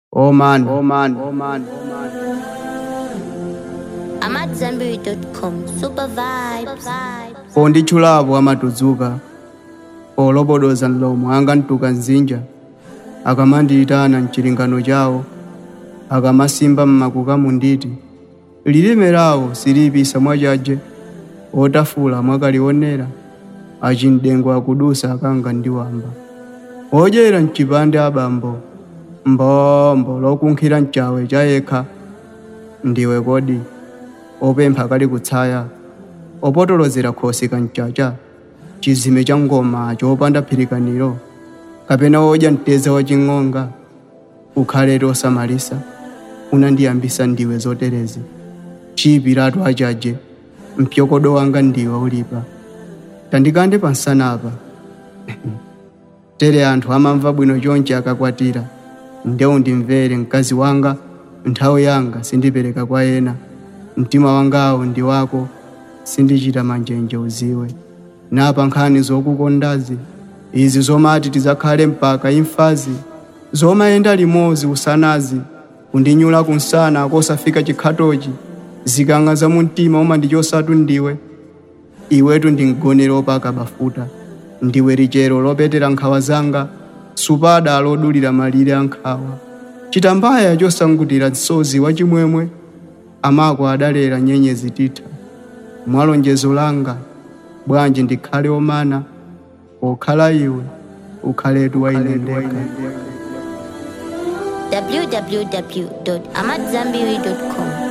Oh man. I'm at Zenberry.com. Super vibes. Pondichulapo amatudzuka polobodoza mlomo anga ntuka nzinja akamandiyitana mchilingano chawo akamasimba mmakuka munditi lilime lawo silipisa mwachaje otafula mwakaliwonera achimdengo akudusa akanga ndiwamba odyera mchipande abambo mbombo lokunkhira mchawe chayekha ndiwe kodi opempha kali kutsaya opotolozera khosi kanchacha chizime cha ngoma chopanda phirikaniro kapena odya mteza wa ching'onga ukhale osamalisa unandiyambisa ndiwe zoterezi chipiratu achaje mpyokodo wanga ndiwe ulipa tandikande pansanapa tere anthu amamva bwino chonche akakwatira ndewu ndimvere mkazi wanga nthawi yanga sindipereka kwa ena mtima wangawo ndi wako sindichita manjenje uziwe napa nkhani zokukondazi izi zomati tizakhale mpaka imfazi zomayenda limozi usanazi kundinyula kunsana akosafika chikhatochi zikanga za mumtima umandichosatu ndiwe iwetu ndingonero opaka bafuta ndiwe lichero lopetera nkhawa zanga supada lodulira malire ankhawa chitambaya chosangutira msozi wa chimwemwe amako adalera nyenyezi titha mwalonjezo langa bwanji ndikhale omana okhala iwe ukhaletu wainendeka www.amatzambiri.com